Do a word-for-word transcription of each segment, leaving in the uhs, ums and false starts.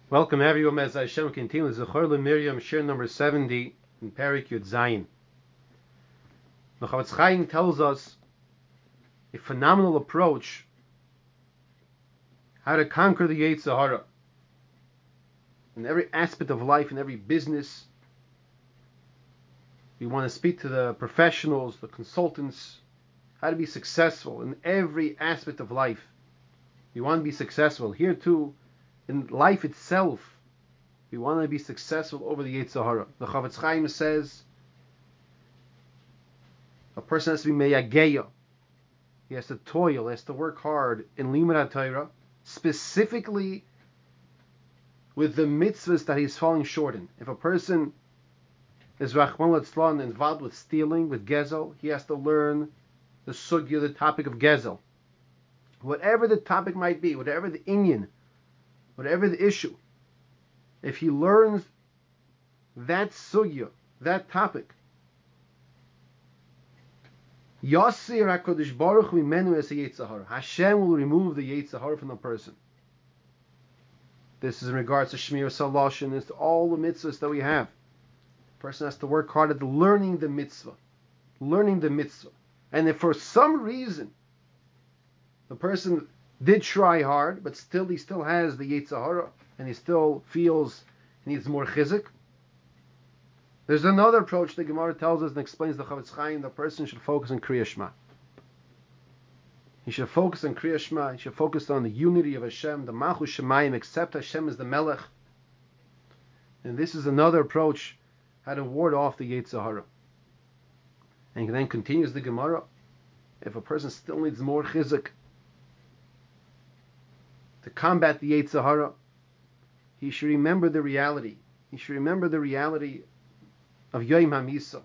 Welcome everyone as Hashem continues Zechor Miriam, share number seventy in Perek Yud Zayin. The Chofetz Chaim tells us a phenomenal approach how to conquer the Yetzer Hara in every aspect of life, in every business. We want to speak to the professionals, the consultants, how to be successful in every aspect of life. We want to be successful here too. In life itself, we want to be successful over the Yetzer Hara. The Chofetz Chaim says a person has to be meyageya. He has to toil, he has to work hard in Limud HaTorah, specifically with the mitzvahs that he's falling short in. If a person is Rachmana litzlan involved with stealing, with gezel, he has to learn the sugya, the topic of gezel. Whatever the topic might be, whatever the inyan, whatever the issue, if he learns that sugya, that topic, Yasir HaKadosh Baruch Hu mimenu es Yetzer Hara. Hashem will remove the Yetzer Hara from the person. This is in regards to Shmir Salash, and it's all the mitzvahs that we have. The person has to work hard at learning the mitzvah. Learning the mitzvah. And if for some reason the person did try hard, but still he still has the Yetzer Hara, and he still feels he needs more chizuk, there's another approach the Gemara tells us and explains the Chofetz Chaim. The person should focus on Kriya Shema. He should focus on Kriya Shema. He should focus on the unity of Hashem, the Malchus Shemayim, accept Hashem as the Melech. And this is another approach how to ward off the Yetzer Hara. And then continues the Gemara. If a person still needs more chizuk to combat the Yetzer Hara, he should remember the reality. He should remember the reality of Yom HaMisa.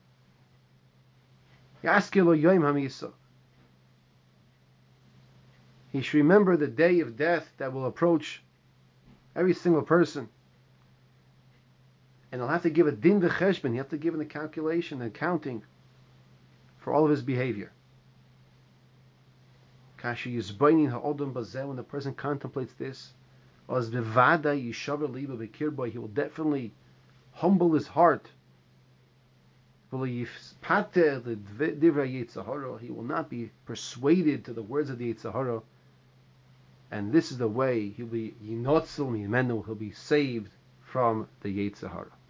Yaskilo Yom HaMisa. He should remember the day of death that will approach every single person. And he'll have to give a din v'cheshbon. He'll have to give an calculation, an accounting for all of his behavior. Kasha Yizbainin Ha'odom Bazeh, when the person contemplates this, as bevada yishaver liba b'kirbo, he will definitely humble his heart. He will not be persuaded to the words of the Yetzer Hara, and this is the way he'll be yinotzel mimenu, he'll be saved from the Yetzer Hara.